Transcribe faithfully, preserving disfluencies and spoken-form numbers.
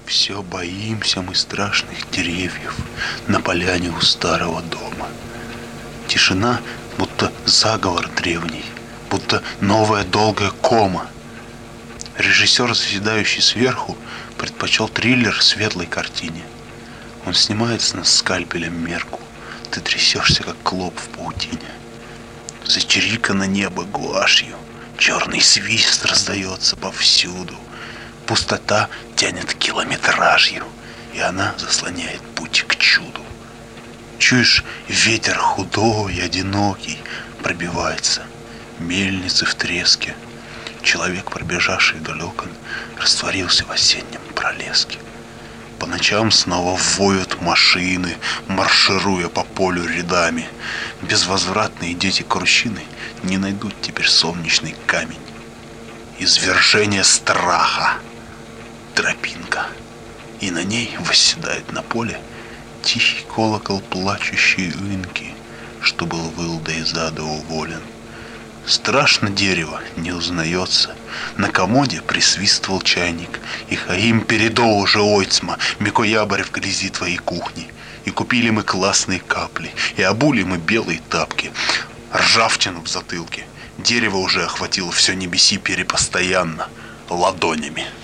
Все боимся мы страшных деревьев на поляне у старого дома. Тишина, будто заговор древний, будто новая долгая кома. Режиссер, заседающий сверху, предпочел триллер светлой картине. Он снимает с нас скальпелем мерку. Ты трясешься, как клоп в паутине. Зачирикано небо гуашью, черный свист раздается повсюду. Пустота тянет километражью, и она заслоняет путь к чуду. Чуешь, ветер худой, одинокий пробивается, мельницы в треске. Человек, пробежавший вдоль окон, растворился в осеннем пролеске. По ночам снова воют машины, маршируя по полю рядами. Безвозвратные дети-крущины не найдут теперь солнечный камень. Извержение страха. Тропинка. И на ней восседает на поле тихий колокол плачущей инки, что был выл да из ада уволен. Страшно дерево, не узнается. На комоде присвистывал чайник. И Хаим передо уже ойцма, Микоябрь в грязи твоей кухни. И купили мы классные капли, и обули мы белые тапки, ржавчину в затылке. Дерево уже охватило все небеси перепостоянно ладонями.